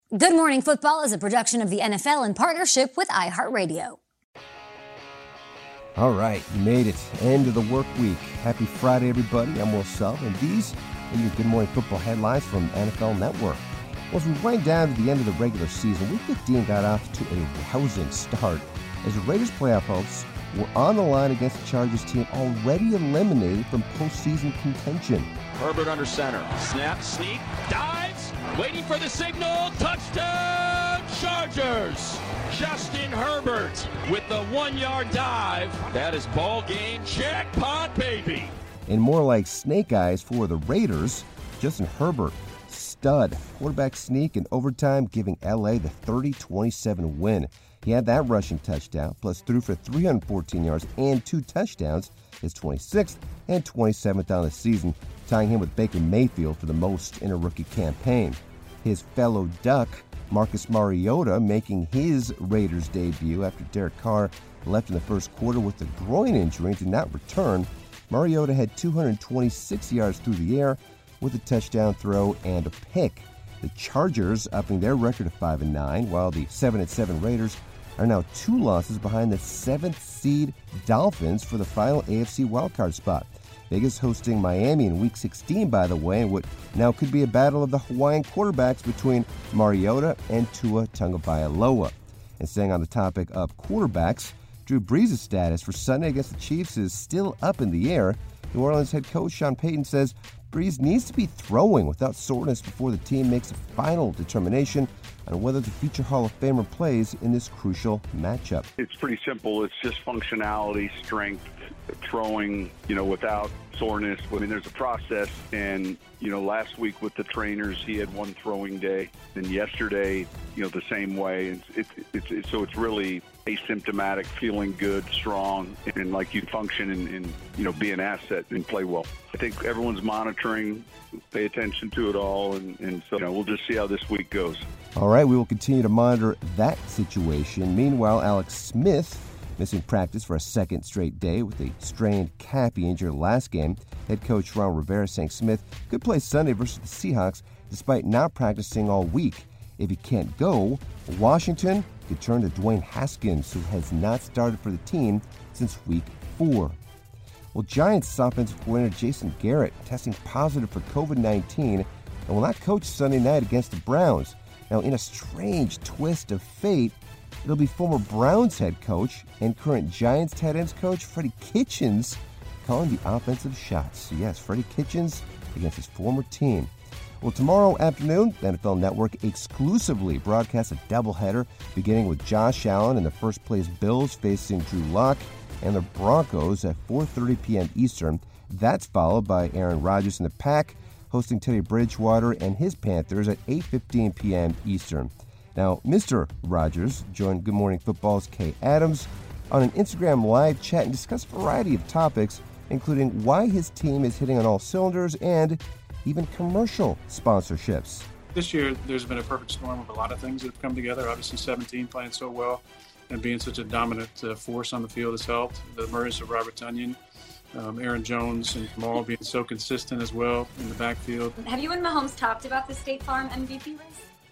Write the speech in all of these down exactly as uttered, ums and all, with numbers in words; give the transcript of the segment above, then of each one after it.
Good Morning Football is a production of the N F L in partnership with iHeartRadio. All right, you made it. End of the work week. Happy Friday, everybody. I'm Will Self, and these are your Good Morning Football headlines from N F L Network. Well, as we wind down to the end of the regular season, Week fifteen got off to a rousing start as the Raiders playoff hopes were on the line against the Chargers team already eliminated from postseason contention. Herbert under center. Snap, sneak, dives, waiting for the signal. Touchdown, Chargers! Justin Herbert with the one-yard dive. That is ball game jackpot, baby. And more like snake eyes for the Raiders, Justin Herbert, stud. Quarterback sneak in overtime, giving L A the thirty twenty-seven win. He had that rushing touchdown, plus threw for three hundred fourteen yards and two touchdowns, his twenty-sixth and twenty-seventh on the season, tying him with Baker Mayfield for the most in a rookie campaign. His fellow Duck, Marcus Mariota, making his Raiders debut after Derek Carr left in the first quarter with a groin injury and did not return. Mariota had two hundred twenty-six yards through the air with a touchdown throw and a pick. The Chargers upping their record to five and nine, while the seven and seven Raiders are now two losses behind the seventh seed Dolphins for the final A F C wildcard spot. Vegas hosting Miami in Week sixteen, by the way, in what now could be a battle of the Hawaiian quarterbacks between Mariota and Tua Tagovailoa. And staying on the topic of quarterbacks, Drew Brees' status for Sunday against the Chiefs is still up in the air. New Orleans head coach Sean Payton says Brees needs to be throwing without soreness before the team makes a final determination on whether the future Hall of Famer plays in this crucial matchup. It's pretty simple. It's just functionality, strength, throwing, you know, without soreness. I mean, there's a process, and, you know, last week with the trainers, he had one throwing day, and yesterday, you know, the same way. It's, it's, it's, it's, so it's really asymptomatic, feeling good, strong, and like you function and, and, you know, be an asset and play well. I think everyone's monitoring, pay attention to it all, and, and so, you know, we'll just see how this week goes. All right, we will continue to monitor that situation. Meanwhile, Alex Smith missing practice for a second straight day with a strained calf he injured last game. Head coach Ron Rivera saying Smith could play Sunday versus the Seahawks despite not practicing all week. If he can't go, Washington could turn to Dwayne Haskins, who has not started for the team since week four. Well, Giants offensive coordinator Jason Garrett testing positive for covid nineteen and will not coach Sunday night against the Browns. Now, in a strange twist of fate, it'll be former Browns head coach and current Giants tight ends coach Freddie Kitchens calling the offensive shots. Yes, Freddie Kitchens against his former team. Well, tomorrow afternoon, the N F L Network exclusively broadcasts a doubleheader beginning with Josh Allen and the first-place Bills facing Drew Lock and the Broncos at four thirty p.m. Eastern. That's followed by Aaron Rodgers and the Pack hosting Teddy Bridgewater and his Panthers at eight fifteen p.m. Eastern. Now, Mister Rodgers joined Good Morning Football's Kay Adams on an Instagram Live chat and discussed a variety of topics, including why his team is hitting on all cylinders and even commercial sponsorships. This year, there's been a perfect storm of a lot of things that have come together. Obviously, seventeen playing so well and being such a dominant uh, force on the field has helped. The emergence of Robert Tonyan, um, Aaron Jones, and Kamal being so consistent as well in the backfield. Have you and Mahomes talked about the State Farm M V P race?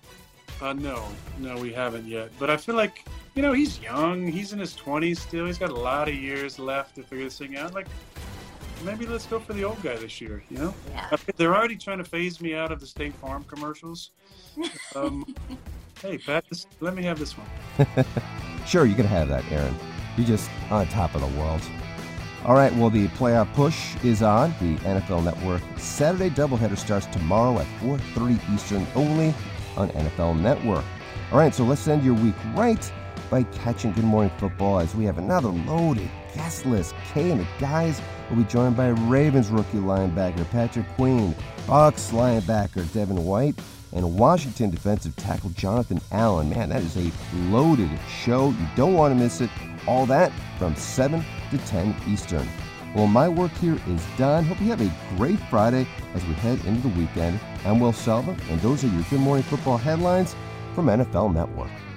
Uh, no, no, we haven't yet. But I feel like, you know, he's young. He's in his twenties still. He's got a lot of years left to figure this thing out. Like, maybe let's go for the old guy this year, you know? Yeah. They're already trying to phase me out of the State Farm commercials. Um, hey, Pat, this, let me have this one. Sure, you can have that, Aaron. You're just on top of the world. All right, well, the playoff push is on. The N F L Network Saturday doubleheader starts tomorrow at four thirty Eastern only on N F L Network. All right, so let's end your week right by catching Good Morning Football as we have another loaded guest list. Kay and the guys will be joined by Ravens rookie linebacker Patrick Queen, Bucs linebacker Devin White, and Washington defensive tackle Jonathan Allen. Man, that is a loaded show. You don't want to miss it. All that from seven to ten Eastern. Well, my work here is done. Hope you have a great Friday as we head into the weekend. I'm Will Selva, and those are your Good Morning Football headlines from N F L Network.